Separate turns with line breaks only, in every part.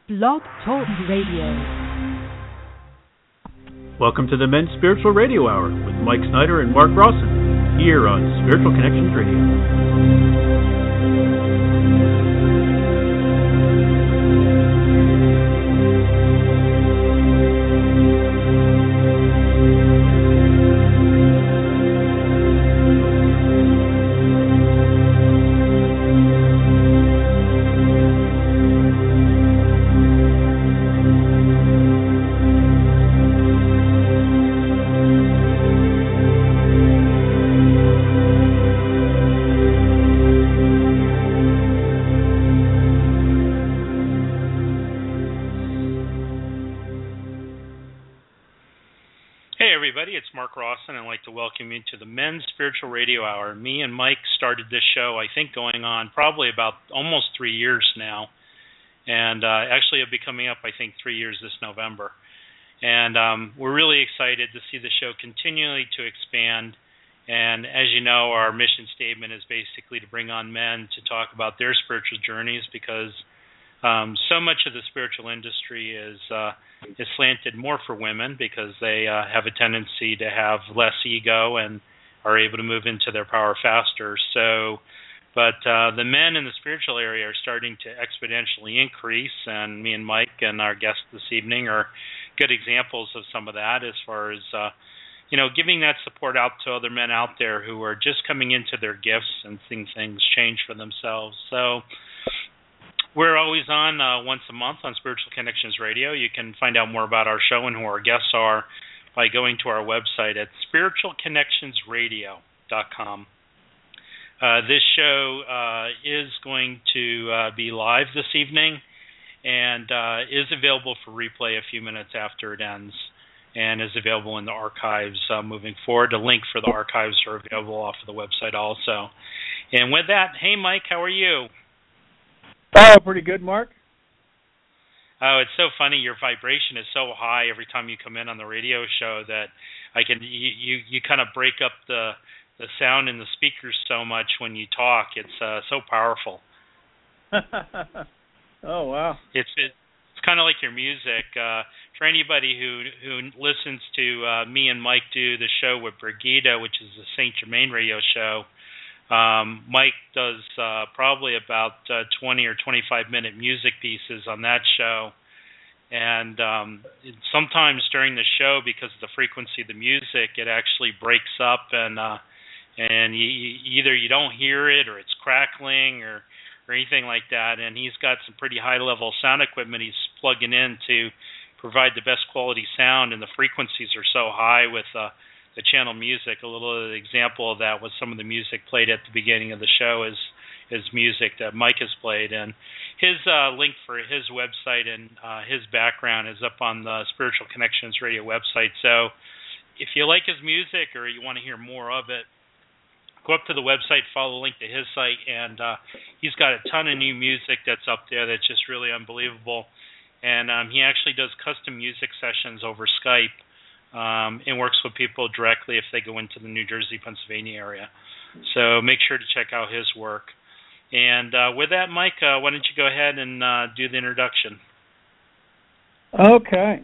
Blog Talk Radio.
Welcome to the Men's Spiritual Radio Hour with Mike Snyder and Mark Rawson here on Spiritual Connections Radio.
Welcome you to the Men's Spiritual Radio Hour. Me and Mike started this show, I think, going on probably about almost 3 years now. And actually it'll be coming up, I think, 3 years this November. And we're really excited to see the show continually to expand. And as you know, our mission statement is basically to bring on men to talk about their spiritual journeys, because so much of the spiritual industry is slanted more for women, because they have a tendency to have less ego and are able to move into their power faster. But the men in the spiritual area are starting to exponentially increase, and me and Mike and our guest this evening are good examples of some of that, as far as giving that support out to other men out there who are just coming into their gifts and seeing things change for themselves. So we're always on once a month on Spiritual Connections Radio. You can find out more about our show and who our guests are by going to our website at spiritualconnectionsradio.com. This show is going to be live this evening and is available for replay a few minutes after it ends, and is available in the archives moving forward. The link for the archives are available off of the website also. And with that, hey Mike, how are you?
Oh, pretty good, Mark.
Oh, it's so funny. Your vibration is so high every time you come in on the radio show that you kind of break up the sound in the speakers so much when you talk. It's so powerful.
Oh, wow.
It's kind of like your music. For anybody who listens to me and Mike do the show with Brigida, which is the Saint Germain radio show, Mike does probably about 20 or 25-minute music pieces on that show. And sometimes during the show, because of the frequency of the music, it actually breaks up, and either you don't hear it, or it's crackling, or anything like that. And he's got some pretty high-level sound equipment he's plugging in to provide the best quality sound, and the frequencies are so high with the channel music. A little example of that was some of the music played at the beginning of the show is music that Mike has played. And his link for his website and his background is up on the Spiritual Connections Radio website. So if you like his music or you want to hear more of it, go up to the website, follow the link to his site, and he's got a ton of new music that's up there that's just really unbelievable. And he actually does custom music sessions over Skype, and works with people directly if they go into the New Jersey, Pennsylvania area. So make sure to check out his work. And with that, Mike, why don't you go ahead and do the introduction?
Okay.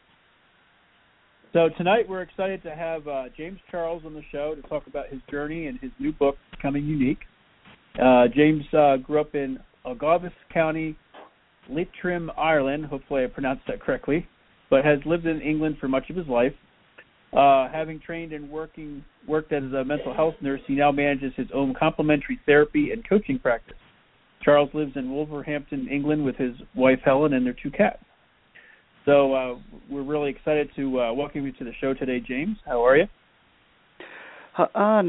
So tonight we're excited to have James Charles on the show to talk about his journey and his new book, Becoming Unique. James grew up in Ardgovis County, Leitrim, Ireland. Hopefully I pronounced that correctly. But has lived in England for much of his life. Having trained and worked as a mental health nurse, he now manages his own complementary therapy and coaching practice. Charles lives in Wolverhampton, England, with his wife Helen and their 2 cats. So we're really excited to welcome you to the show today, James. How are you?
Hi,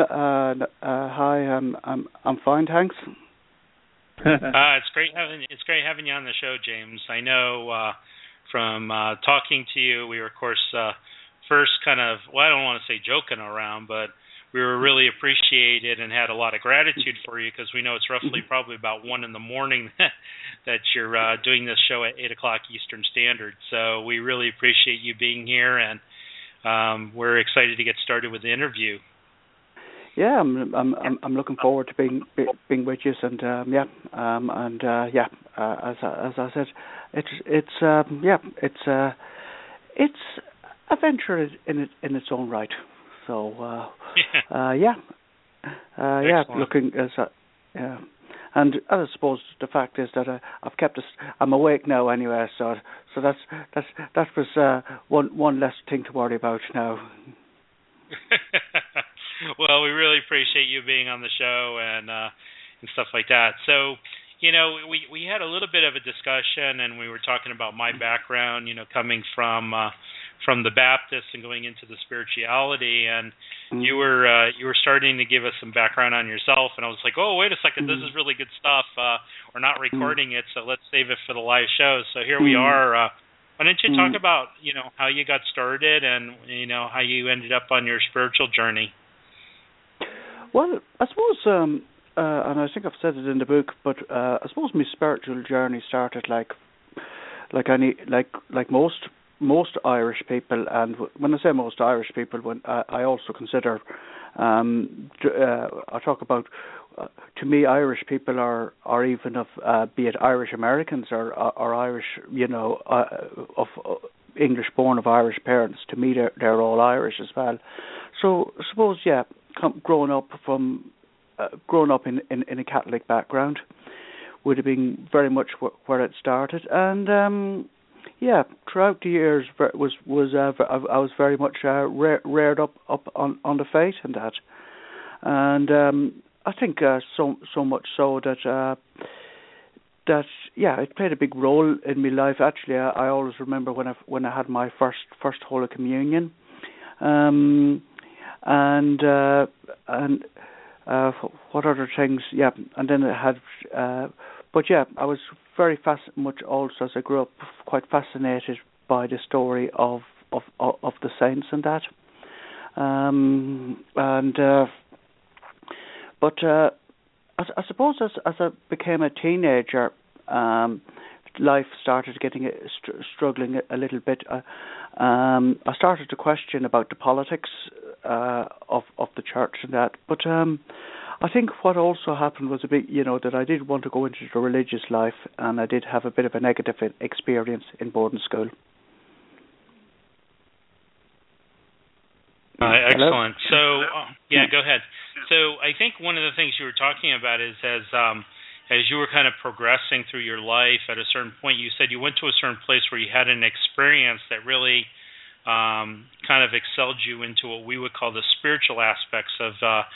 I'm fine, thanks.
It's great having you on the show, James. I know. From talking to you, we were, of course, first kind of, I don't want to say joking around, but we were really appreciated and had a lot of gratitude for you, because we know it's roughly probably about 1 in the morning that you're doing this show at 8 o'clock Eastern Standard. So we really appreciate you being here, and we're excited to get started with the interview.
Yeah, I'm looking forward to being with you, and as I said, it's a venture in its own right. So looking as and I suppose the fact is that I've kept I'm awake now anyway. So that was one less thing to worry about now.
Well, we really appreciate you being on the show and stuff like that. So, we had a little bit of a discussion, and we were talking about my background, coming from the Baptist and going into the spirituality, and you were starting to give us some background on yourself, and I was like, oh, wait a second, this is really good stuff. We're not recording it, so let's save it for the live show. So here we are. Why don't you talk about, how you got started and, how you ended up on your spiritual journey?
Well, I suppose, and I think I've said it in the book, but I suppose my spiritual journey started like most Irish people, and when I say most Irish people, when I also consider, I talk about, to me, Irish people are even of, be it Irish Americans or Irish, of English born of Irish parents. To me, they're all Irish as well. So I suppose, growing up in a Catholic background would have been very much where it started, and throughout the years I was very much reared up on the faith and that, and I think so much so that it played a big role in my life. Actually, I always remember when I had my first Holy Communion, and what other things? Yeah, and then it had. I was very much also as I grew up quite fascinated by the story of the saints and that, I suppose as I became a teenager, life started struggling a little bit. I started to question about the politics of the church and that, but I think what also happened was a bit, that I did want to go into the religious life, and I did have a bit of a negative experience in boarding school.
Excellent. So, go ahead. So I think one of the things you were talking about is as you were kind of progressing through your life, at a certain point, you said you went to a certain place where you had an experience that really kind of excelled you into what we would call the spiritual aspects of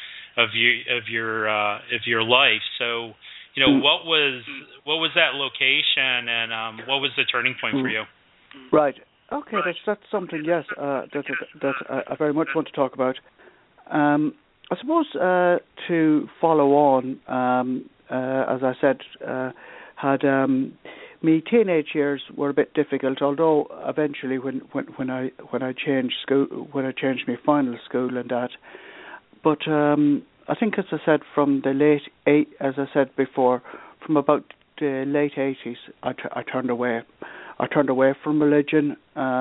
your life. So, what was that location, and what was the turning point for you?
Right. Okay, that's something. Yes, that I very much want to talk about. I suppose to follow on, as I said, had my teenage years were a bit difficult. Although eventually, when I changed school, when I changed my final school and that, but I think, as I said, from the as I said before, from about the late 80s, I turned away. I turned away from religion.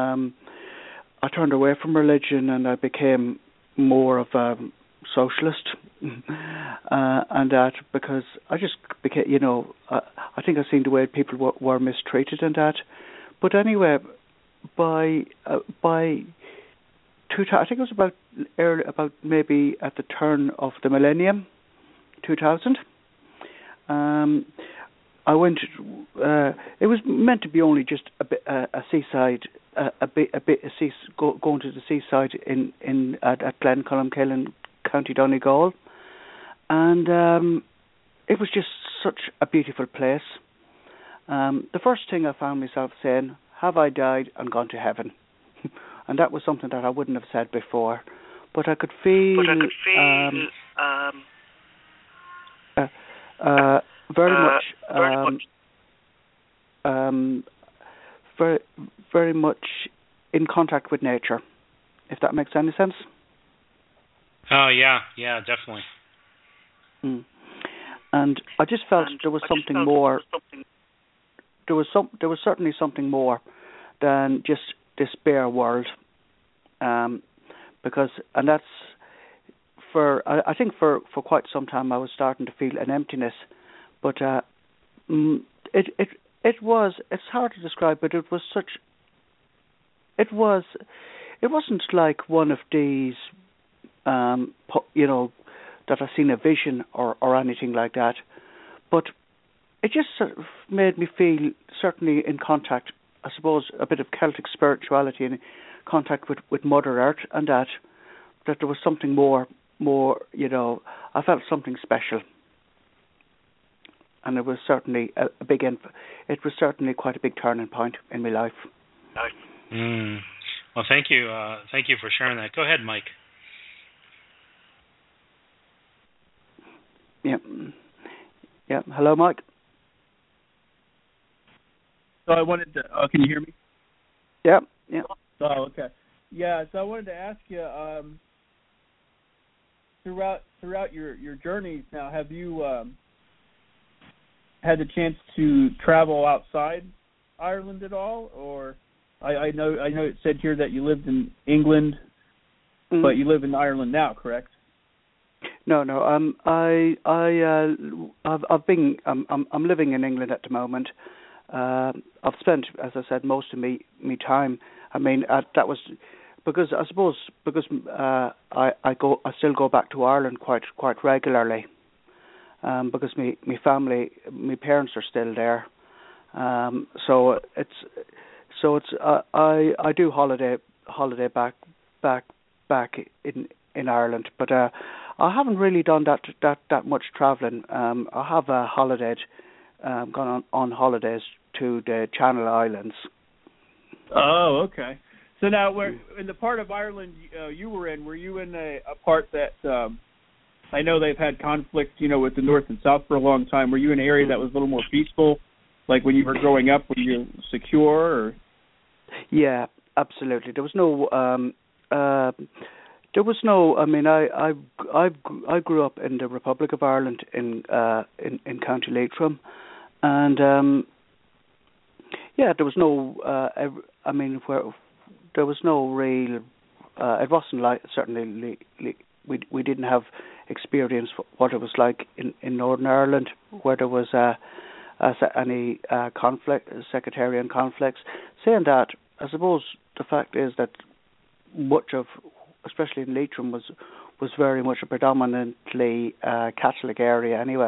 And I became more of a socialist, and that because I just became, I think I've seen the way people were mistreated and that. But anyway, by I think it was about maybe at the turn of the millennium, 2000. I went. It was meant to be only just a seaside, going to the seaside at Glencolmcille in County Donegal, and it was just such a beautiful place. The first thing I found myself saying, "Have I died and gone to heaven?" And that was something that I wouldn't have said before, but I could feel. Very much in contact with nature, if that makes any sense.
Oh yeah, definitely.
And I just felt there was something more. There was certainly something more than just this bare world, because that's I think for quite some time I was starting to feel an emptiness. But it was. It's hard to describe, but it was such. It was. It wasn't like one of these, that I've seen a vision or anything like that, but it just sort of made me feel certainly in contact. I suppose a bit of Celtic spirituality and contact with Mother Earth, and that there was something more. I felt something special. And it was certainly it was certainly quite a big turning point in my life.
Well, thank you for sharing that. Go ahead, Mike.
Yeah. Hello, Mike.
So I wanted to. Can you hear me?
Yeah.
Oh, okay. Yeah. So I wanted to ask you. Throughout your journeys now, have you had the chance to travel outside Ireland at all? Or I know it said here that you lived in England, but you live in Ireland now, correct?
No. I've been. I'm living in England at the moment. I've spent, as I said, most of me time. I mean, that was because I suppose I still go back to Ireland quite regularly. Because my family, my parents are still there, so I do holiday back in Ireland, but I haven't really done that much travelling. I have gone on holidays to the Channel Islands.
Oh, okay. So now, where in the part of Ireland you were in, were you in a part that? I know they've had conflict, with the North and South for a long time. Were you in an area that was a little more peaceful, like when you were growing up, were you secure? Or? Yeah,
absolutely. There was no. I mean, I grew up in the Republic of Ireland in County Leitrim, and there was no. There was no real. It wasn't like certainly. We didn't have experience what it was like in Northern Ireland, where there was any sectarian conflicts. Saying that, I suppose the fact is that much of, especially in Leitrim, was very much a predominantly Catholic area anyway.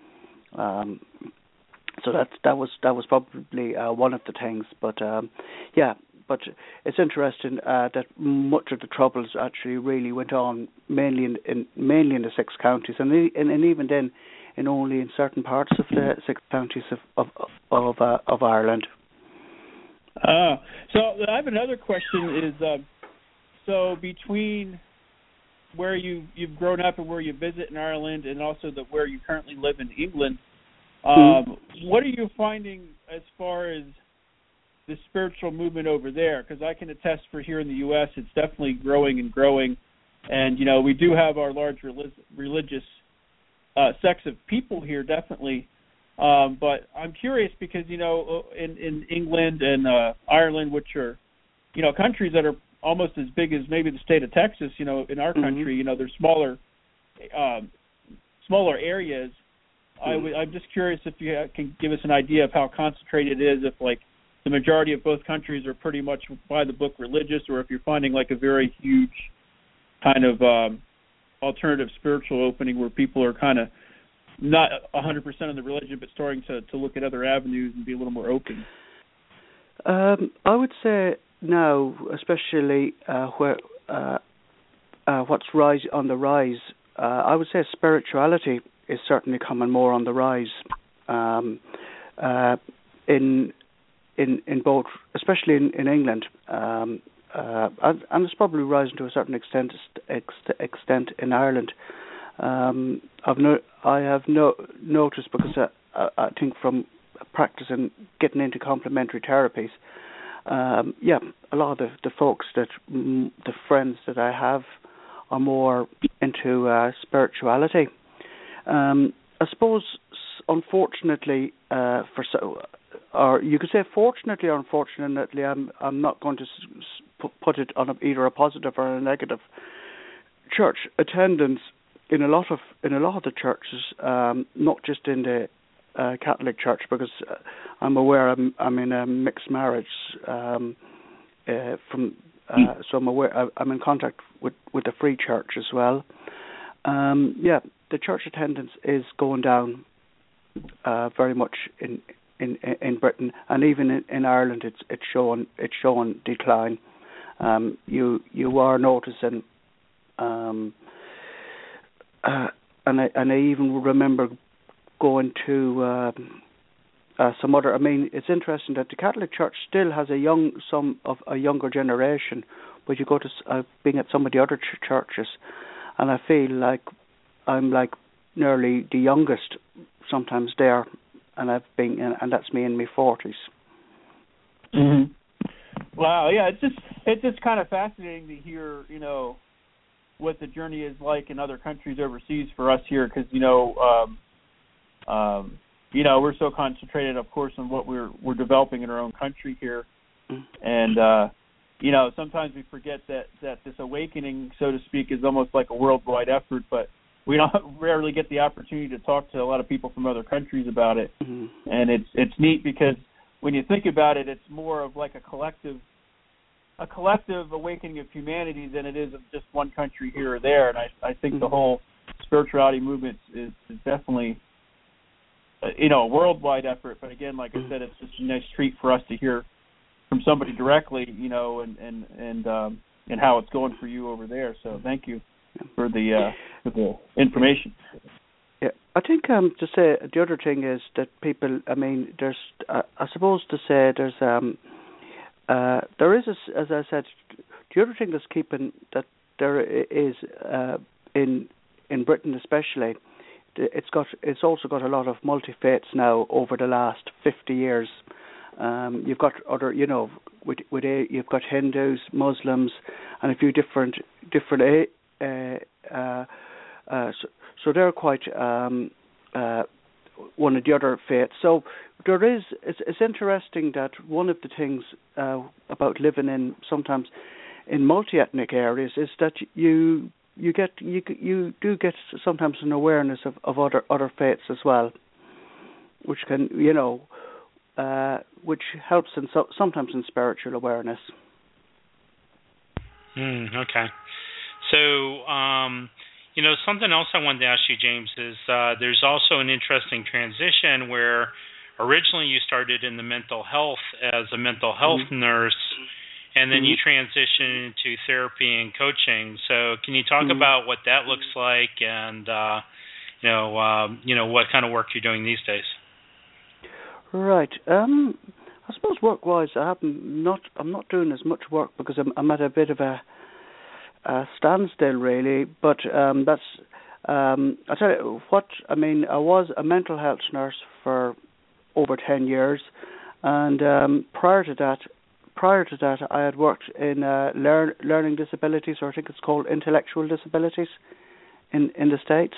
So that was probably one of the things, but But it's interesting that much of the troubles actually really went on mainly in the 6 counties, and even then, only in certain parts of the 6 counties of Ireland.
So I have another question. Is so between where you've grown up and where you visit in Ireland, and also where you currently live in England, what are you finding as far as the spiritual movement over there? Because I can attest for here in the U.S., it's definitely growing and growing. And, we do have our large religious sects of people here, definitely. But I'm curious because, in England and Ireland, which are, countries that are almost as big as maybe the state of Texas, in our country, they're smaller areas. I'm just curious if you can give us an idea of how concentrated it is, if, like, the majority of both countries are pretty much by the book religious, or if you're finding like a very huge kind of alternative spiritual opening where people are kind of not 100% of the religion, but starting to look at other avenues and be a little more open.
I would say now, especially where what's on the rise, I would say spirituality is certainly coming more on the rise. In both, especially in England, and it's probably rising to a certain extent in Ireland. I have noticed, because I think from practicing getting into complementary therapies, a lot of the folks the friends that I have are more into spirituality. I suppose, unfortunately, or you could say fortunately or unfortunately, I'm not going to put it on either a positive or a negative. Church attendance in a lot of the churches, not just in Catholic Church because I'm aware I'm in a mixed marriage. So I'm aware I'm in contact with the Free Church as well. The church attendance is going down very much in Britain, and even in Ireland, it's showing decline. You are noticing, and I even remember going to some other. I mean, it's interesting that the Catholic Church still has a younger generation, but you go to being at some of the other churches, and I feel like I'm like nearly the youngest sometimes there, and and that's me in my 40s.
Mm-hmm. Wow, yeah, it's just kind of fascinating to hear, what the journey is like in other countries overseas for us here, because we're so concentrated, of course, on what we're developing in our own country here, and sometimes we forget that this awakening, so to speak, is almost like a worldwide effort, but we don't rarely get the opportunity to talk to a lot of people from other countries about it, and it's neat because when you think about it, it's more of like a collective awakening of humanity than it is of just one country here or there, and I think the whole spirituality movement is definitely a worldwide effort, but again, like I said, it's just a nice treat for us to hear from somebody directly, and how it's going for you over there. So thank you for the information.
Yeah, I think to say the other thing is that people. I mean, there's I suppose to say there's there is as I said, the other thing that's keeping that there is in Britain especially. It's also got a lot of multi-faiths now over the last 50 years. You've got other, you've got Hindus, Muslims, and a few different. So they're quite one of the other faiths. So there is. It's interesting that one of the things about living sometimes in multi-ethnic areas is that you do get sometimes an awareness of other faiths as well, which can which helps sometimes in spiritual awareness.
Okay, so something else I wanted to ask you, James, is there's also an interesting transition where originally you started in the mental health as a mental health nurse. And then you transition into therapy and coaching. So can you talk about what that looks like, and what kind of work you're doing these days?
Right. I suppose work-wise, I'm not doing as much work because I'm at a bit of a standstill, really. But that's I tell you what. I mean, I was a mental health nurse for over 10 years, and prior to that, I had worked in learning disabilities, or I think it's called intellectual disabilities, in the States.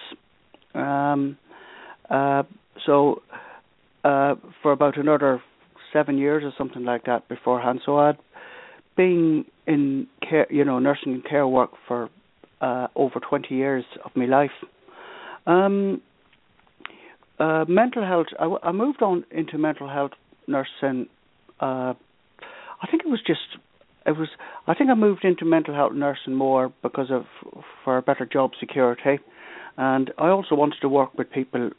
So for about another 7 years or something like that beforehand. So I'd been in care, nursing and care work for over 20 years of my life. Mental health. I moved on into mental health nursing. I think I moved into mental health nursing more because for better job security, and I also wanted to work with people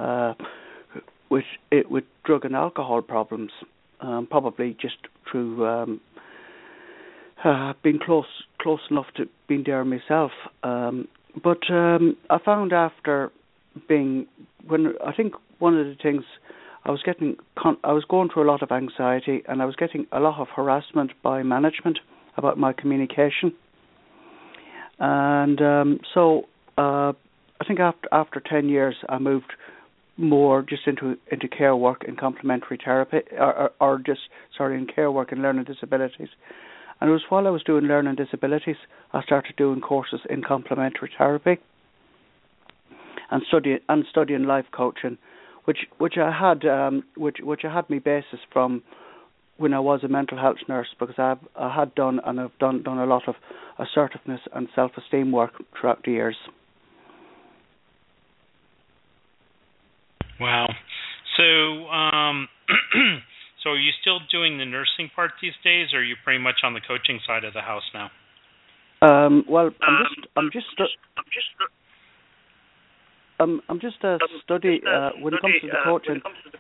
with drug and alcohol problems, probably just through being close enough to being there myself. But I found after I think one of the things I was going through a lot of anxiety, and I was getting a lot of harassment by management about my communication. And so I think after 10 years, I moved more just into care work in complementary therapy, in care work in learning disabilities. And it was while I was doing learning disabilities, I started doing courses in complementary therapy and studying life coaching, which I had my basis from when I was a mental health nurse, because I had done and I've done a lot of assertiveness and self-esteem work throughout the years.
Wow. So, so are you still doing the nursing part these days, or are you pretty much on the coaching side of the house now?
Well, I'm just study when it comes to the coaching.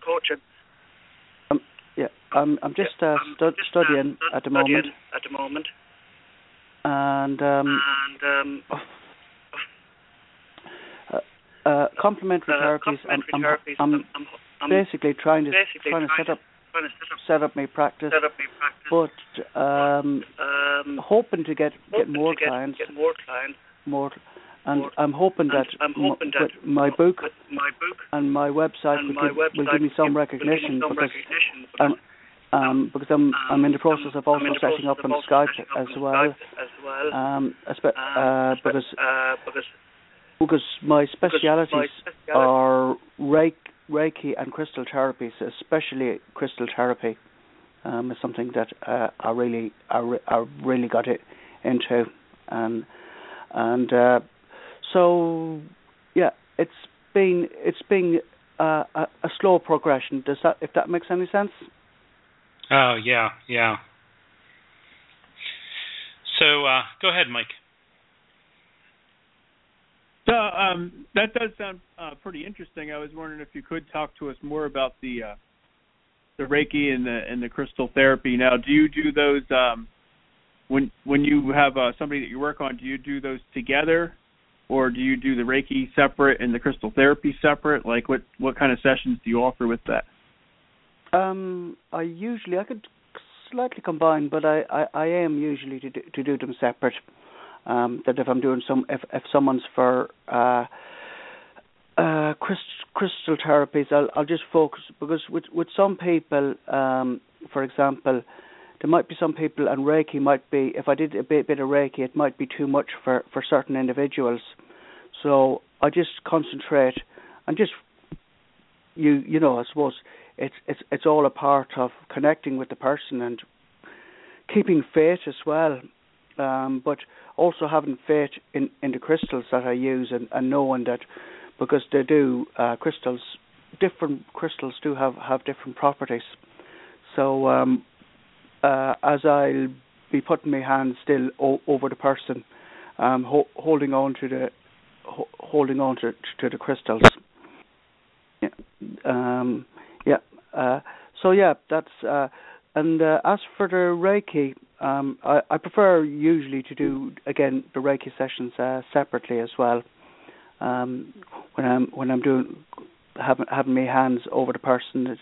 I'm just studying at the moment. And complementary therapies. I'm basically trying to set up my practice, but hoping to get more clients. And I'm hoping that my book and my website will give me some recognition, because I'm in the process of also setting up on Skype as well, because my specialities are Reiki and crystal therapies, especially crystal therapy, is something that I really got it into, and so yeah, it's been a slow progression. If that makes any sense?
Oh yeah. So go ahead, Mike.
So that does sound pretty interesting. I was wondering if you could talk to us more about the Reiki and the crystal therapy. Now, do you do those when you have somebody that you work on? Do you do those together, or do you do the Reiki separate and the crystal therapy separate? Like, what kind of sessions do you offer with that?
I could slightly combine, but I aim usually to do them separate. That if I'm doing if someone's for crystal therapies, I'll just focus, because with some people, for example, there might be some people, and Reiki might be, if I did a bit of Reiki, it might be too much for certain individuals. So I just concentrate and just I suppose it's all a part of connecting with the person and keeping faith as well, but also having faith in the crystals that I use, and knowing that, because they do different crystals do have different properties. So as I'll be putting my hands still over the person, holding on to the crystals. So yeah, that's and as for the Reiki, I prefer usually to do, again, the Reiki sessions separately as well. When I'm doing having my hands over the person,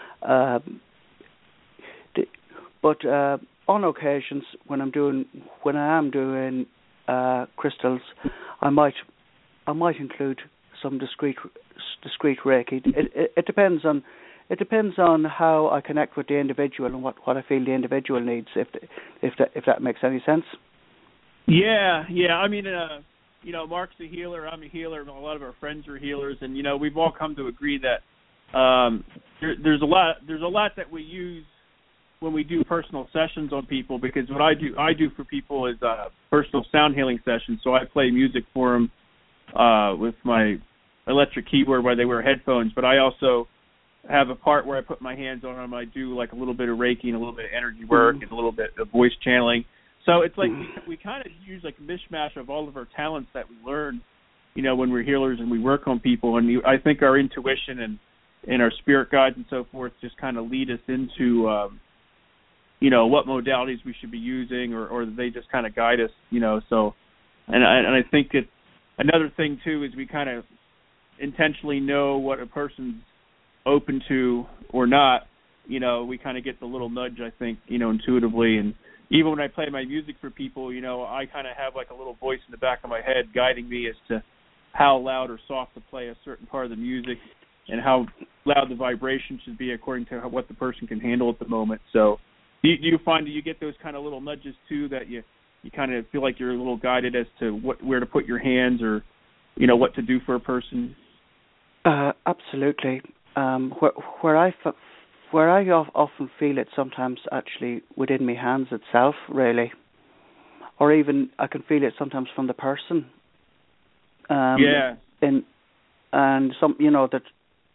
but on occasions when I am doing crystals, I might include some discrete Reiki. It depends on how I connect with the individual and what I feel the individual needs. If that makes any sense. Yeah.
I mean, Mark's a healer. I'm a healer. A lot of our friends are healers, and we've all come to agree that there's a lot that we use when we do personal sessions on people, because what I do for people is personal sound healing sessions. So I play music for them with my electric keyboard while they wear headphones, but I also have a part where I put my hands on them. I do like a little bit of Reiki and a little bit of energy work and a little bit of voice channeling. So it's like we kind of use like a mishmash of all of our talents that we learn, when we're healers and we work on people. And I think our intuition and our spirit guides and so forth just kind of lead us into, what modalities we should be using, or they just kind of guide us, So, and I think it's another thing too is we kind of intentionally know what a person's open to or not. We kind of get the little nudge, I think, intuitively. And even when I play my music for people, I kind of have like a little voice in the back of my head guiding me as to how loud or soft to play a certain part of the music and how loud the vibration should be according to what the person can handle at the moment. So do you find that you get those kind of little nudges too, that you kind of feel like you're a little guided as to where to put your hands, or what to do for a person?
Absolutely. Where I often feel it sometimes actually within my hands itself, really, or even I can feel it sometimes from the person. And some that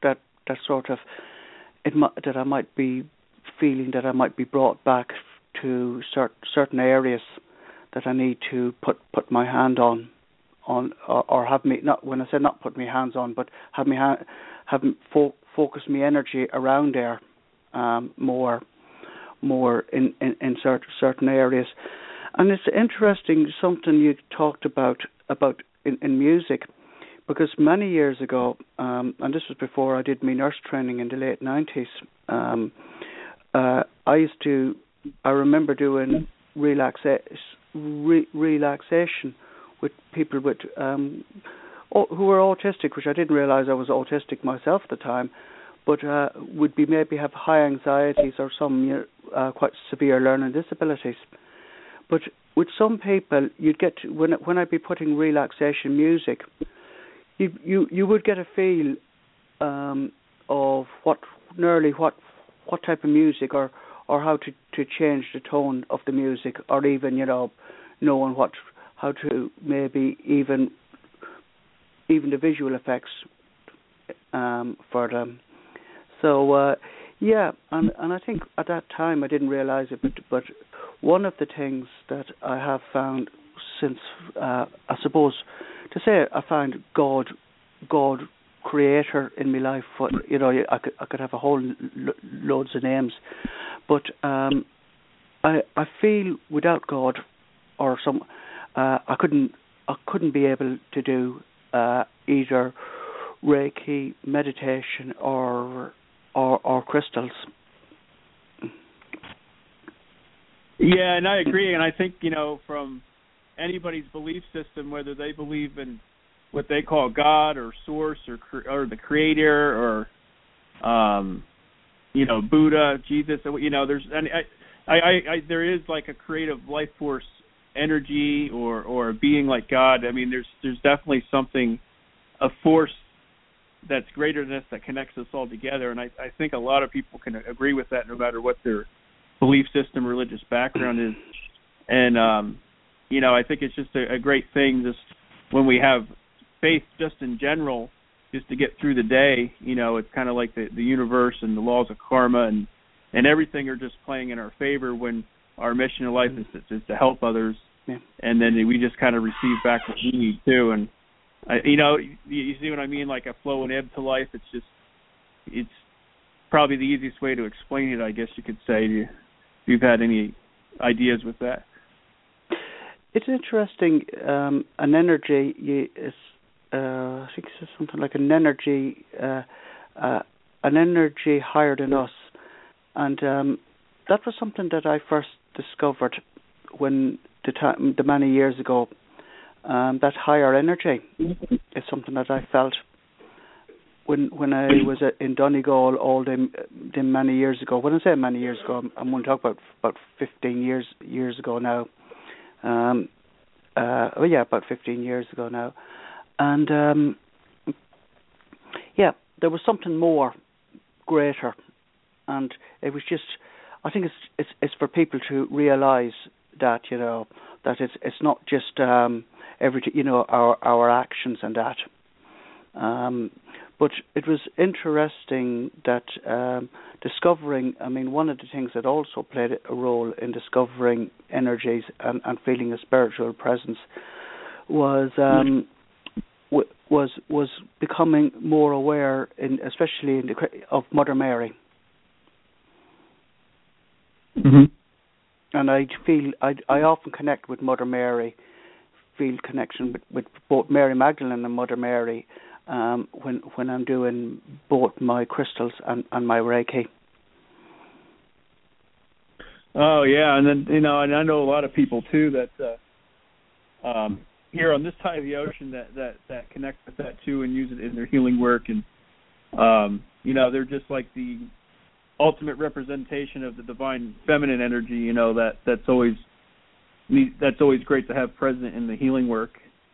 that sort of that I might be feeling that I might be brought back to certain areas that I need to put my hand on or have me, not when I say not put my hands on, but have me focus my energy around there more in certain areas. And it's interesting, something you talked about in music, because many years ago, and this was before I did my nurse training in the late 90s, I remember doing relaxation with people with who were autistic, which I didn't realize I was autistic myself at the time, but would be maybe have high anxieties or some quite severe learning disabilities. But with some people, you'd get to, when I'd be putting relaxation music, you would get a feel of what type of music or how to change the tone of the music, or even knowing how to maybe even the visual effects for them. So yeah, and I think at that time I didn't realize it, but one of the things that I have found since, I suppose, to say I found God creator in my life. I could have a whole loads of names, but I feel without God or some, I couldn't be able to do either Reiki, meditation, or crystals.
Yeah, and I agree. And I think, from anybody's belief system, whether they believe in what they call God or Source or the Creator or, Buddha, Jesus, there's there is like a creative life force energy or a being like God. I mean, there's definitely something, a force that's greater than us that connects us all together. And I think a lot of people can agree with that, no matter what their belief system, religious background is. And, I think it's just a great thing just when we have faith just in general, just to get through the day. It's kind of like the universe and the laws of karma and everything are just playing in our favor when our mission in life is to help others. Yeah. And then we just kind of receive back what we need too. And, you see what I mean? Like a flow and ebb to life. It's probably the easiest way to explain it, I guess you could say. If you've had any ideas with that.
It's interesting. An energy is, I think it's something like an energy higher than us, and that was something that I first discovered when the many years ago. That higher energy is something that I felt when I was in Donegal all them many years ago. When I say many years ago, I'm going to talk about 15 years ago now. About 15 years ago now. And there was something more greater, and it was just, I think it's for people to realize that that it's not just our actions and that. But it was interesting that discovering, one of the things that also played a role in discovering energies and feeling a spiritual presence was becoming more aware, especially of Mother Mary.
Mm-hmm.
And I feel I often connect with Mother Mary, feel connection with both Mary Magdalene and Mother Mary when I'm doing both my crystals and my Reiki.
Oh yeah, and then and I know a lot of people too that here on this side of the ocean that connect with that too and use it in their healing work, and they're just like the ultimate representation of the divine feminine energy. That's always great to have present in the healing work.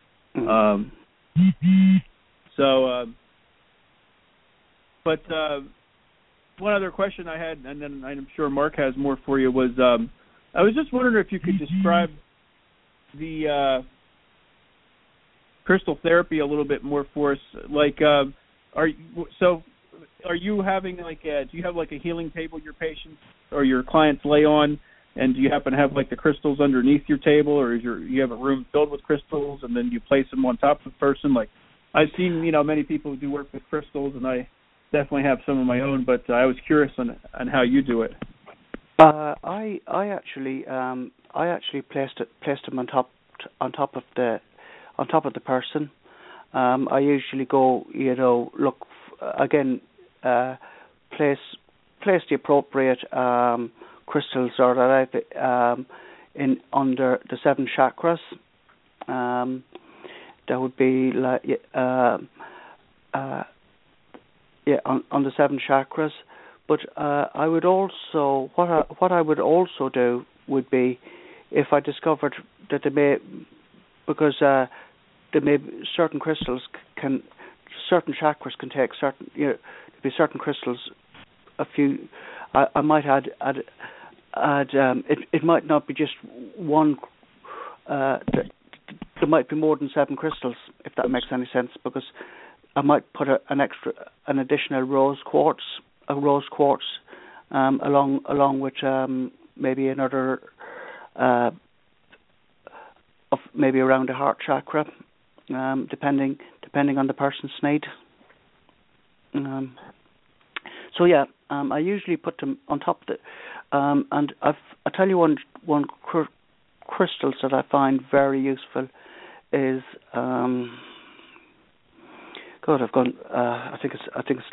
But one other question I had, and then I'm sure Mark has more for you, was I was just wondering if you could describe the crystal therapy a little bit more for us. Like, are you having like do you have like a healing table your patients or your clients lay on, and do you happen to have like the crystals underneath your table, or you have a room filled with crystals and then you place them on top of the person? Like I've seen many people who do work with crystals, and I definitely have some of my own, but I was curious on how you do it.
I actually placed them on top of the person. I usually go look again, place the appropriate crystals or in under the 7 chakras. That would be like on the 7 chakras. But I would also what I would also do would be, if I discovered that because there may be certain crystals certain chakras can take certain be certain crystals. I might add it might not be just one. There might be more than 7 crystals, if that makes any sense, because I might put an additional rose quartz along with maybe another of maybe around the heart chakra, depending on the person's need. I usually put them on top of the and I tell you one crystals that I find very useful is I've gone. I think it's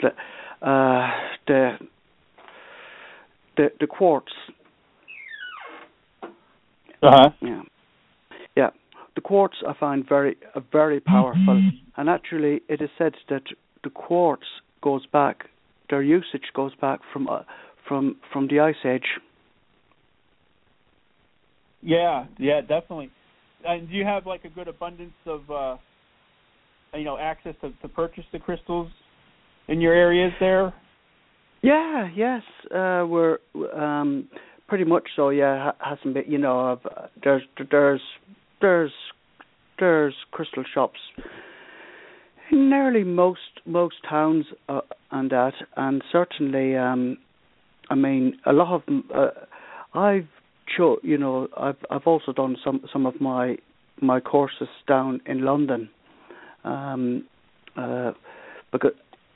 the quartz. Yeah. The quartz I find very powerful, and actually it is said that the quartz goes back. Their usage goes back from the Ice Age.
Yeah, definitely. And do you have like a good abundance of access to purchase the crystals in your areas there?
Yeah, yes, we're pretty much so. Yeah, hasn't been. There's crystal shops in nearly most towns and that, and certainly, I mean, a lot of them. I've also done some of my courses down in London, because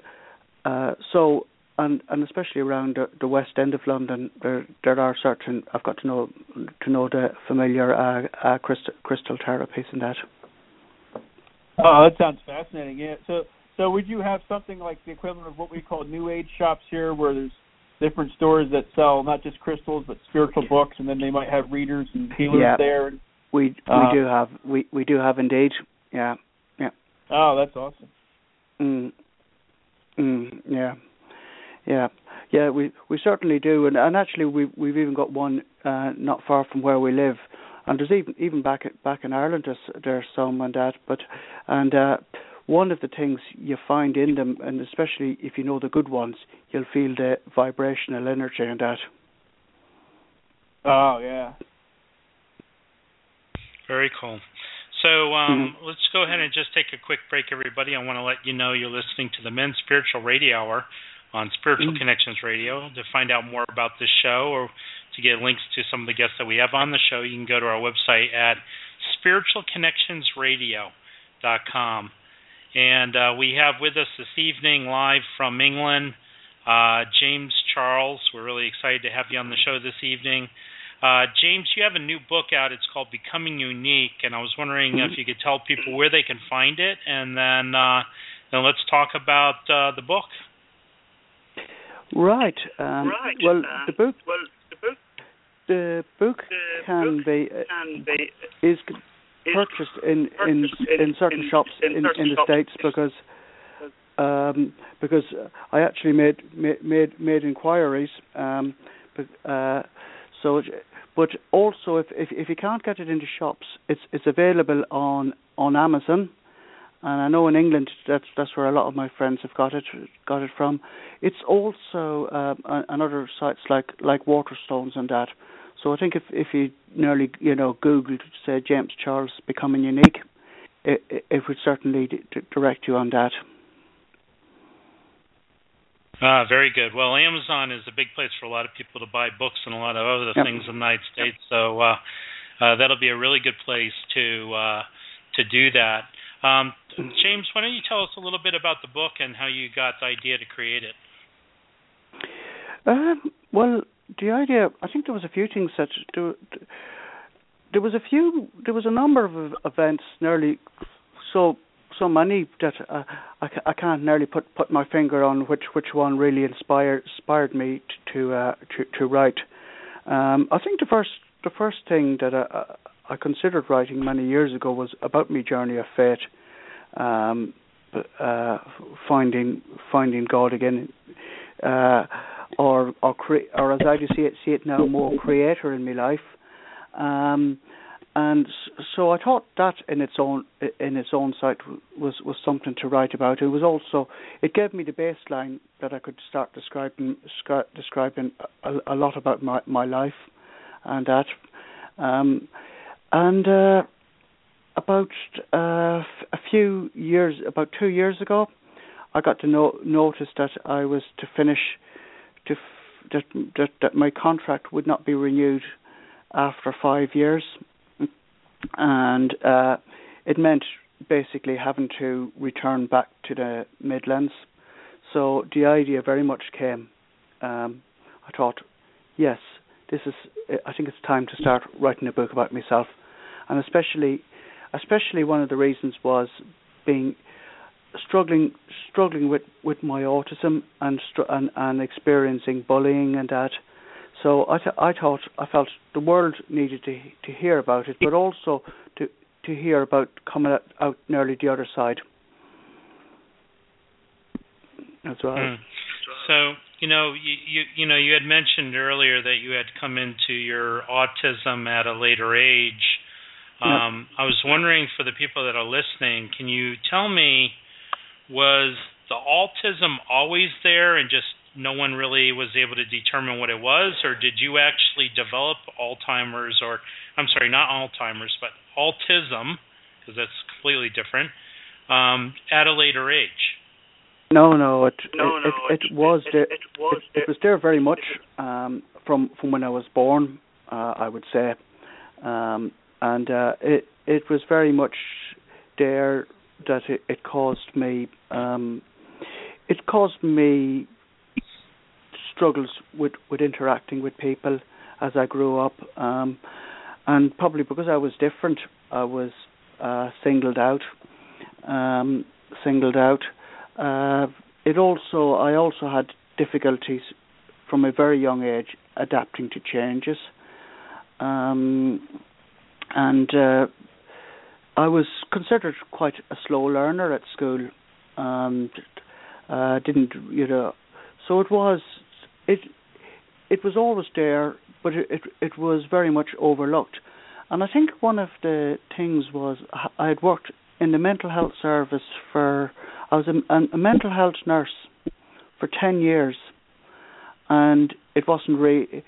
and especially around the West End of London, there are certain. I've got to know the familiar crystal therapies and that.
Oh, that sounds fascinating. Yeah. So would you have something like the equivalent of what we call New Age shops here, where there's different stores that sell not just crystals but spiritual books, and then they might have readers and healers there?
We do have indeed. Yeah.
Oh, that's awesome.
Yeah. We certainly do, and actually we've even got one not far from where we live, and there's even back in Ireland there's some and that, and one of the things you find in them, and especially if you know the good ones, you'll feel the vibrational energy in that.
Oh yeah.
Very cool. So let's go ahead and just take a quick break, everybody. I want to let you know you're listening to the Men's Spiritual Radio Hour on Spiritual Connections Radio. To find out more about this show or to get links to some of the guests that we have on the show, you can go to our website at spiritualconnectionsradio.com. And we have with us this evening, live from England, James Charles. We're really excited to have you on the show this evening. James, you have a new book out. It's called Becoming Unique, and I was wondering if you could tell people where they can find it, and then let's talk about the book.
Right. The book can be is purchased in certain shops in the States because I actually made inquiries. But also if you can't get it into shops, it's available on Amazon, and I know in England that's where a lot of my friends have got it from. It's also on other sites like Waterstones and that. So I think if you nearly Googled, say, James Charles Becoming Unique, it would certainly direct you on that.
Very good. Well, Amazon is a big place for a lot of people to buy books and a lot of other things in the United States. So that'll be a really good place to do that. James, why don't you tell us a little bit about the book and how you got the idea to create it?
Well, the idea, I think there was a few things that there was a number of events, nearly so many that I can't nearly put my finger on which one really inspired me to write. I think the first thing that I considered writing many years ago was about my journey of faith, finding God again, or as I see it now, more Creator in my life. And so I thought that in its own site was something to write about. It gave me the baseline that I could start describing a lot about my life and that. About about 2 years ago, I got to notice that I was to finish that my contract would not be renewed after 5 years. And it meant basically having to return back to the Midlands. So the idea very much came. I thought, yes, I think it's time to start writing a book about myself, and especially one of the reasons was being struggling with my autism and experiencing bullying and that. So I felt the world needed to hear about it, but also to hear about coming out nearly the other side as well.
So you had mentioned earlier that you had come into your autism at a later age. I was wondering, for the people that are listening, can you tell me, was the autism always there and just no one really was able to determine what it was, or did you actually develop Alzheimer's, or I'm sorry, not Alzheimer's, but autism, because that's completely different, at a later age?
No, it was there very much from when I was born, I would say, and it was very much there that it caused me struggles with interacting with people as I grew up, and probably because I was different, I was singled out. I also had difficulties from a very young age adapting to changes, and I was considered quite a slow learner at school. So it was always there, but it was very much overlooked. And I think one of the things was I had worked in the mental health service I was a mental health nurse for 10 years, and it wasn't really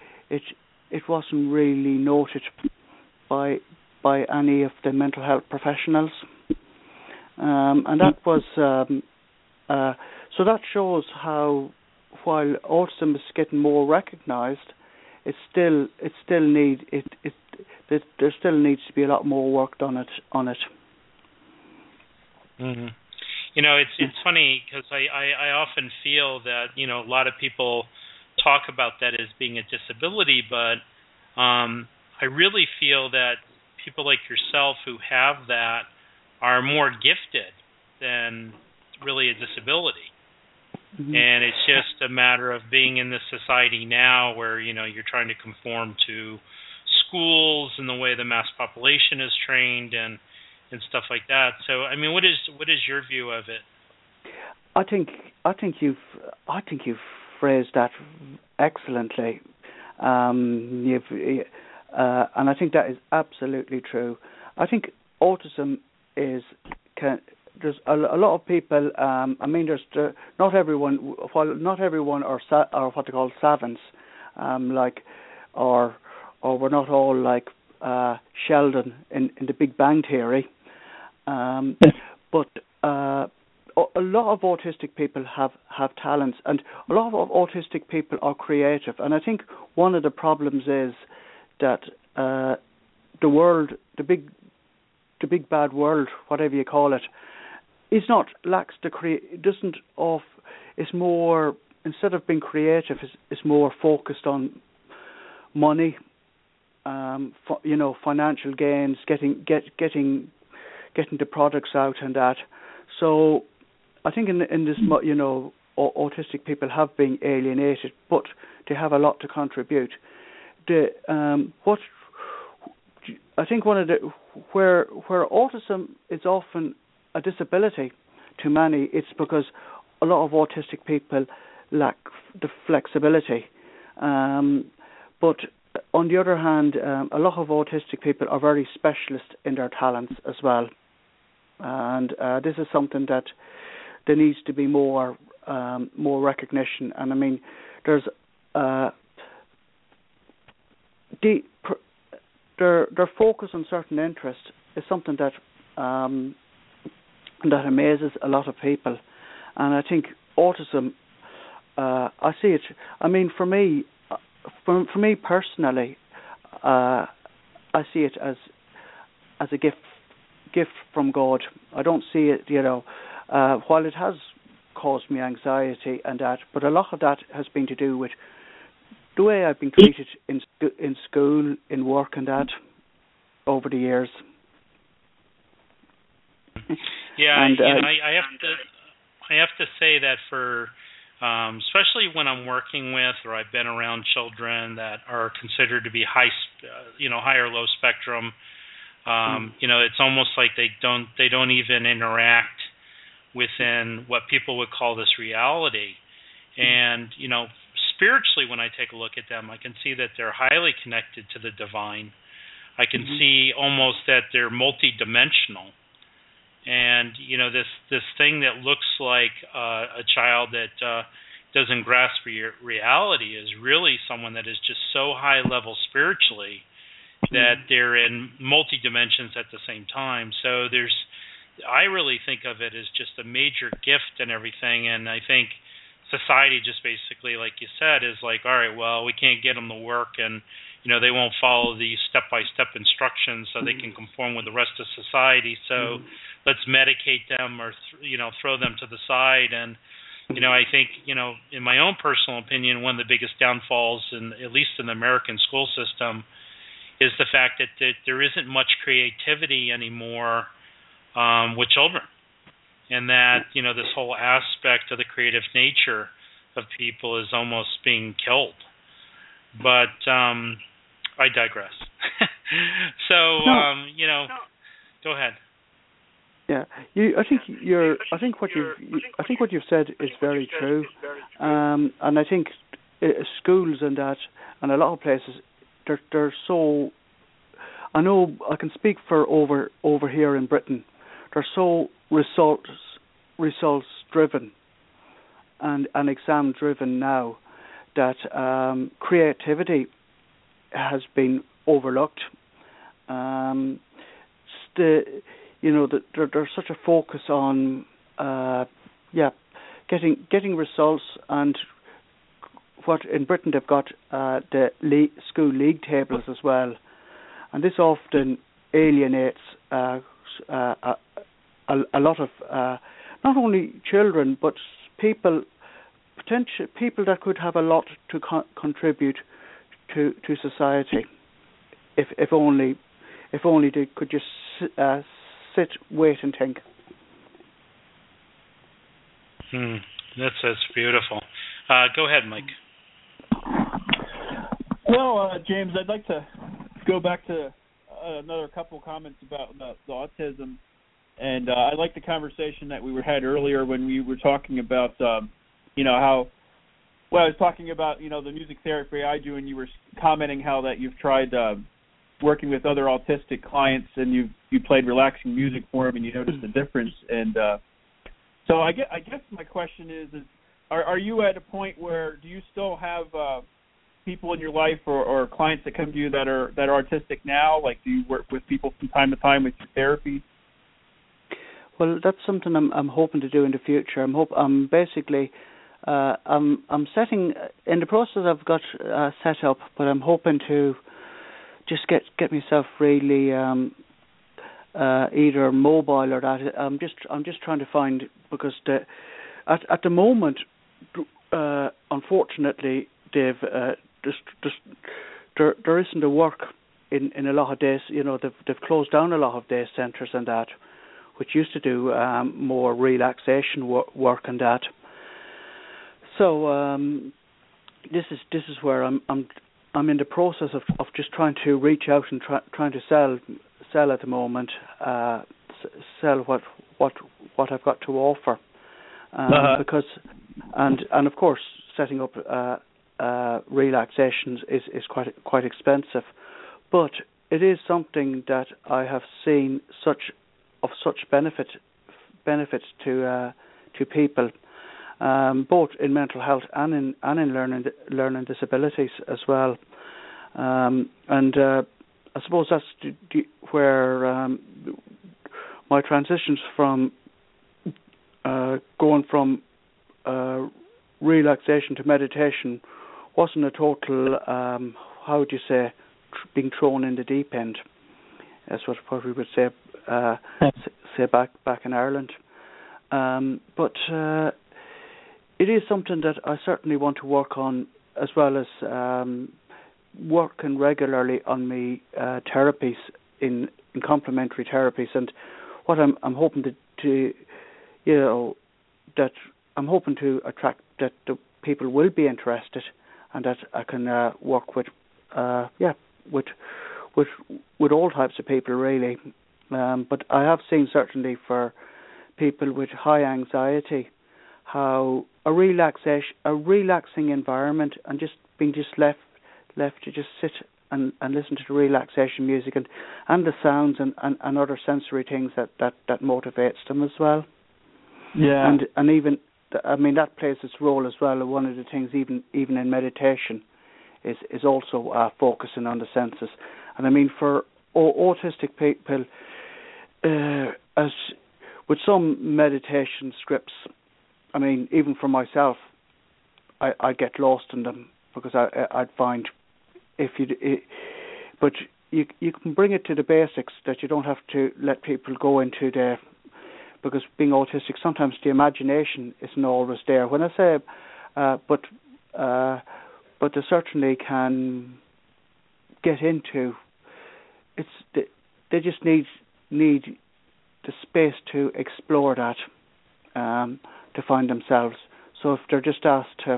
noted by any of the mental health professionals, and that was so that shows how, while autism is getting more recognised, there still needs to be a lot more work done on it.
Mm-hmm. It's funny because I often feel that a lot of people talk about that as being a disability, but I really feel that people like yourself who have that are more gifted than really a disability. Mm-hmm. And it's just a matter of being in this society now where you're trying to conform to schools and the way the mass population is trained and stuff like that. So I mean, what is your view of it?
I think you've phrased that excellently. And I think that is absolutely true. I think autism there's a lot of people. Not everyone. While not everyone are what they call savants, or we're not all like Sheldon in the Big Bang Theory. But a lot of autistic people have talents, and a lot of autistic people are creative. And I think one of the problems is that the world, the big bad world, whatever you call it, is not lacks the it's more, instead of being creative, is more focused on money, financial gains, getting the products out and that. So I think in this, autistic people have been alienated, but they have a lot to contribute. I think one of the where autism is often a disability to many, it's because a lot of autistic people lack the flexibility. But on the other hand, a lot of autistic people are very specialist in their talents as well. And this is something that there needs to be more recognition. And I mean, there's their focus on certain interests is something that that amazes a lot of people. And I think autism, I see it. I mean, for me personally, I see it as a gift from God. I don't see it, while it has caused me anxiety and that, but a lot of that has been to do with the way I've been treated in school, in work and that over the years.
Yeah, and I have to say that for especially when I'm working with, or I've been around children that are considered to be high or low spectrum, it's almost like they don't even interact within what people would call this reality. And spiritually, when I take a look at them, I can see that they're highly connected to the divine. I can see almost that they're multidimensional. And this thing that looks like a child that doesn't grasp reality is really someone that is just so high level spiritually that they're in multi dimensions at the same time. So I really think of it as just a major gift and everything. And I think society just basically, like you said, is like, all right, well, we can't get them to work, and they won't follow the step-by-step instructions so they can conform with the rest of society. So let's medicate them or throw them to the side. And I think in my own personal opinion, one of the biggest downfalls, at least in the American school system, is the fact that there isn't much creativity anymore with children, and that this whole aspect of the creative nature of people is almost being killed. But I digress. So go ahead.
Yeah, I think what you've said is very true, and I think schools and that, and a lot of places, they're so. I know I can speak for over here in Britain. They're so results driven and exam driven now that creativity has been overlooked. There's such a focus on getting results, and what in Britain they've got the school league tables as well, and this often alienates a lot of not only children but people that could have a lot to contribute to society if only they could just sit, wait, and think.
That's beautiful. Go ahead, Mike.
Well, James, I'd like to go back to another couple comments about the autism, and I like the conversation that we had earlier when we were talking about, how. Well, I was talking about, the music therapy I do, and you were commenting how that you've tried working with other autistic clients, and you played relaxing music for them, and you noticed the difference. And so I guess my question is are you at a point where do you still have people in your life or clients that come to you that are autistic now? Like, do you work with people from time to time with your therapy?
Well, that's something I'm hoping to do in the future. I'm basically I'm setting in the process. I've got set up, but I'm hoping to just get myself really either mobile or that. I'm just trying to find, because at the moment, unfortunately, Dave, there isn't a work in a lot of days. They've closed down a lot of day centres and that, which used to do more relaxation work and that. So this is where I'm in the process of just trying to reach out and trying to sell at the moment, sell what I've got to offer, because and of course setting up relaxations is quite expensive, but it is something that I have seen such benefits to people, both in mental health and in learning disabilities as well, and I suppose that's where my transitions from going from relaxation to meditation wasn't a total how would you say, being thrown in the deep end. That's what we would say back in Ireland. But it is something that I certainly want to work on, as well as working regularly on my therapies in complementary therapies. And what I'm hoping to that I'm hoping to attract that the people will be interested, and that I can work with all types of people really. But I have seen certainly for people with high anxiety how a relaxing environment and just being left to just sit and listen to the relaxation music and the sounds and other sensory things that motivates them as well.
Yeah.
And even that plays its role as well. One of the things even in meditation is also focusing on the senses. And I mean, for autistic people, as with some meditation scripts, I mean, even for myself, I get lost in them, because I'd find but you can bring it to the basics, that you don't have to let people go into because being autistic, sometimes the imagination isn't always there. When I say, but they certainly can get into. They just need the space to explore that, to find themselves. So if they're just asked to,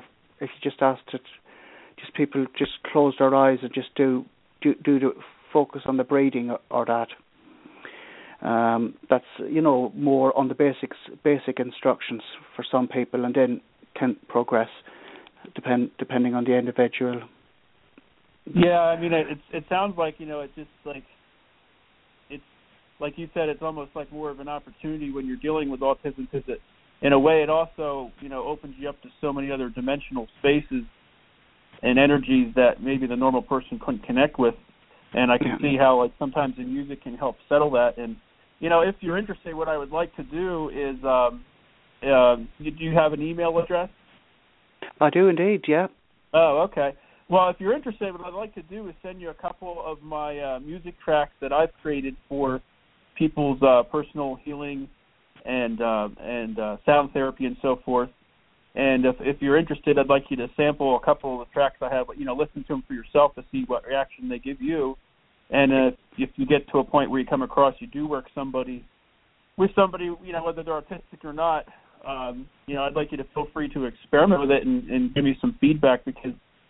just people just close their eyes and just do the focus on the breathing or that. That's more on the basic instructions for some people, and then can progress depending on the individual.
Yeah, I mean, it sounds like it's just like it's like you said, it's almost like more of an opportunity when you're dealing with autism, because in a way it also opens you up to so many other dimensional spaces and energies that maybe the normal person couldn't connect with. And I can see how sometimes the music can help settle that. And if you're interested, what I would like to do is, do you have an email address?
I do indeed, yeah.
Oh, okay. Well, if you're interested, what I'd like to do is send you a couple of my music tracks that I've created for people's personal healing and sound therapy and so forth. And if you're interested, I'd like you to sample a couple of the tracks I have. Listen to them for yourself to see what reaction they give you. And if you get to a point where you come across you do work with somebody, whether they're autistic or not, I'd like you to feel free to experiment with it and give me some feedback, because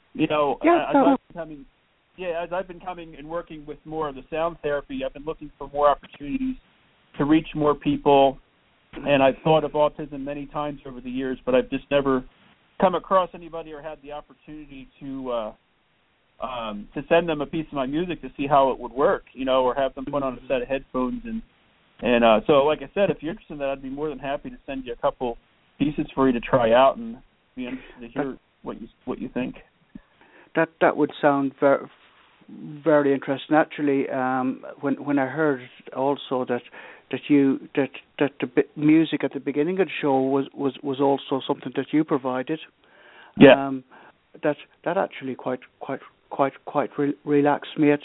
as I've been coming and working with more of the sound therapy, I've been looking for more opportunities to reach more people. And I've thought of autism many times over the years, but I've just never come across anybody or had the opportunity to send them a piece of my music to see how it would work, or have them put on a set of headphones. And so, like I said, if you're interested in that, I'd be more than happy to send you a couple pieces for you to try out, and be interested to hear what you think.
That would sound very, very interesting. Actually, when I heard also that music at the beginning of the show was also something that you provided.
Yeah.
That actually quite relaxed me.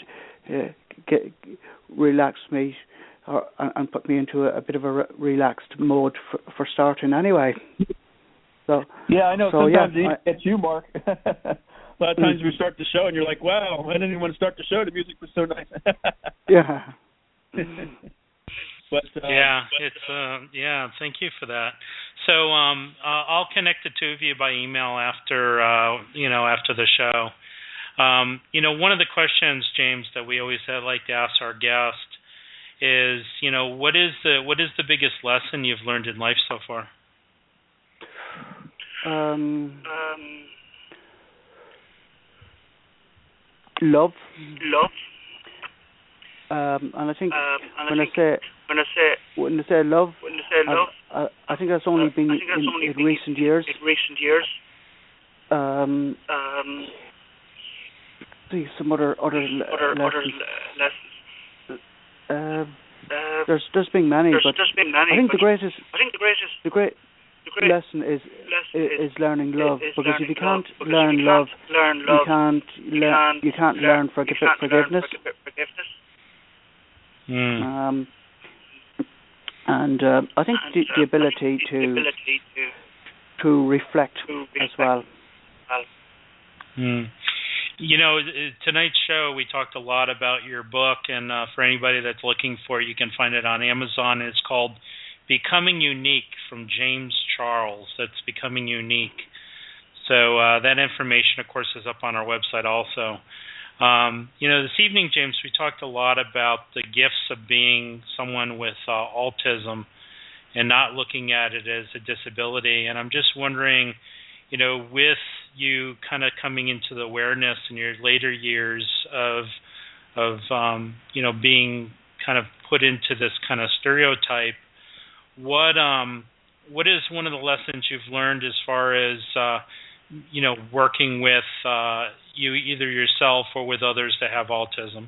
Relaxed me, and put me into a bit of a relaxed mode for starting anyway. So
yeah, I know. So, sometimes it's you, Mark. A lot of times we start the show and you're like, "Wow, I didn't even want to start the show. The music was so nice."
Yeah.
But
it's thank you for that. So I'll connect the two of you by email after the show. One of the questions, James, that we always like to ask our guest is, what is the biggest lesson you've learned in life so far?
Love. And I think when I say love, I think that's only been in recent years. See some other lessons. There's been many, but I think the greatest lesson is learning love, because if you can't learn love, you can't learn forgiveness. And I think the ability to reflect as well.
Tonight's show we talked a lot about your book, and for anybody that's looking for it, you can find it on Amazon. It's called Becoming Unique from James Charles. That's Becoming Unique. So that information, of course, is up on our website also. This evening, James, we talked a lot about the gifts of being someone with autism and not looking at it as a disability. And I'm just wondering, with you kind of coming into the awareness in your later years of being kind of put into this kind of stereotype, what is one of the lessons you've learned as far as working with you either yourself or with others that have autism?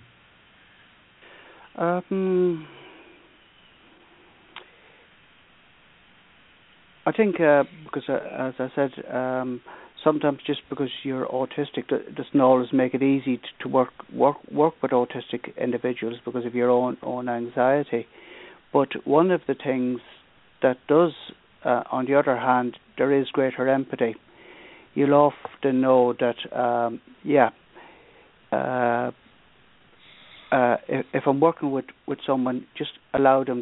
I think because, as I said, sometimes just because you're autistic doesn't always make it easy to work with autistic individuals because of your own anxiety. But one of the things that does, on the other hand, there is greater empathy. You'll often know that, if I'm working with someone, just allow them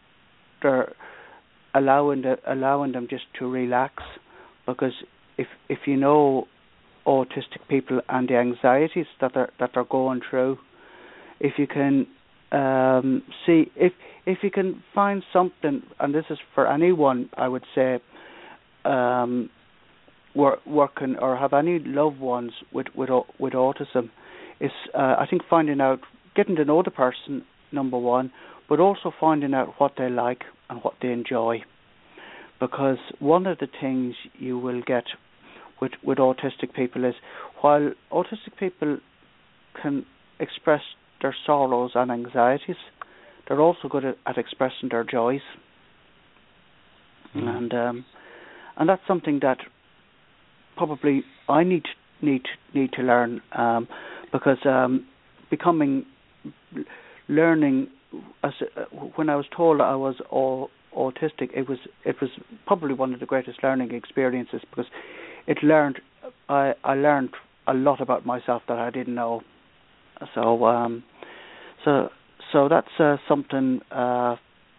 allowing them just to relax, because if you know autistic people and the anxieties that they're going through, if you can see if you can find something, and this is for anyone, I would say, working or have any loved ones with autism, is I think getting to know the person, number one, but also finding out what they like and what they enjoy. Because one of the things you will get with autistic people is, while autistic people can express their sorrows and anxieties, they're also good at expressing their joys. And that's something that probably I need to learn, because learning, when I was told I was autistic, it was probably one of the greatest learning experiences, because I learned a lot about myself that I didn't know. So that's something. I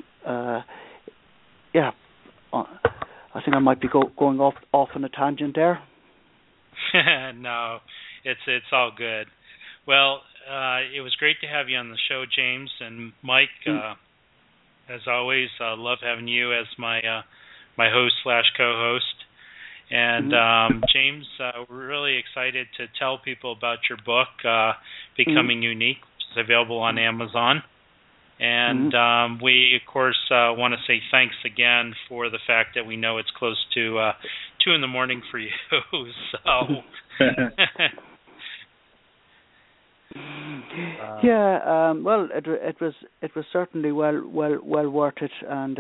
think I might be going off on a tangent there.
No, it's all good. Well, it was great to have you on the show, James, and Mike. As always, love having you as my host / co-host. And James, we're really excited to tell people about your book, Becoming Unique, which is available on Amazon. And we, of course, want to say thanks again for the fact that we know it's close to 2 a.m. for you. So
Well, it was certainly well worth it, and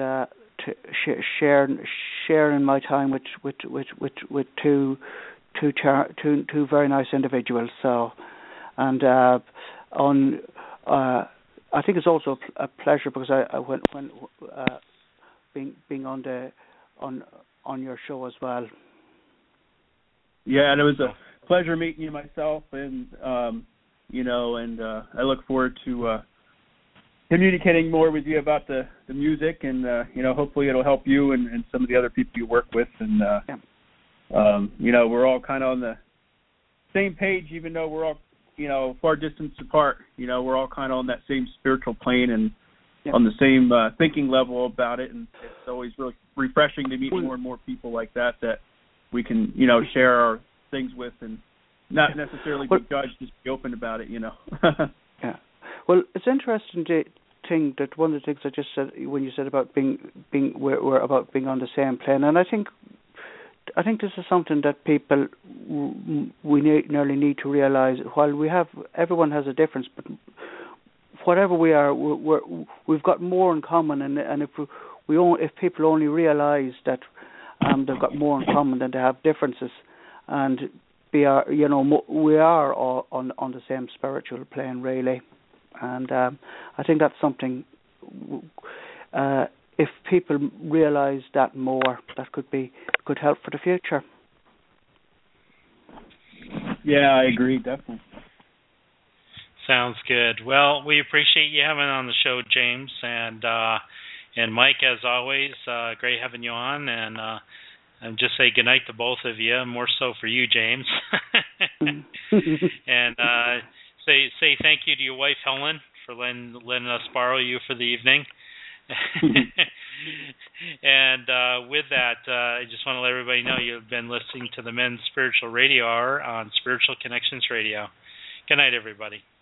sharing my time with two very nice individuals. So, and I think it's also a pleasure because when being on your show as well.
Yeah, and it was a pleasure meeting you myself, and I look forward to communicating more with you about the music, and hopefully it'll help you and some of the other people you work with, and we're all kind of on the same page, even though we're all far distance apart. We're all kind of on that same spiritual plane and on the same thinking level about it, and it's always really refreshing to meet more and more people like that we can share our things with, and not necessarily be judged, just be open about it.
Yeah. Well, it's interesting to think that one of the things I just said when you said about we're about being on the same plane, and I think this is something that people we nearly need to realize. While everyone has a difference, but whatever we are, we've got more in common, and if people only realize that they've got more in common than they have differences, and we are all on the same spiritual plane, really, and I think that's something. If people realize that more, that could help for the future.
Yeah, I agree, definitely.
Sounds good. Well, we appreciate you having on the show, James, and Mike, as always, great having you on, and just say goodnight to both of you, more so for you, James. And say thank you to your wife, Helen, for letting us borrow you for the evening. And with that, I just want to let everybody know you've been listening to the Men's Spiritual Radio Hour on Spiritual Connections Radio. Good night, everybody.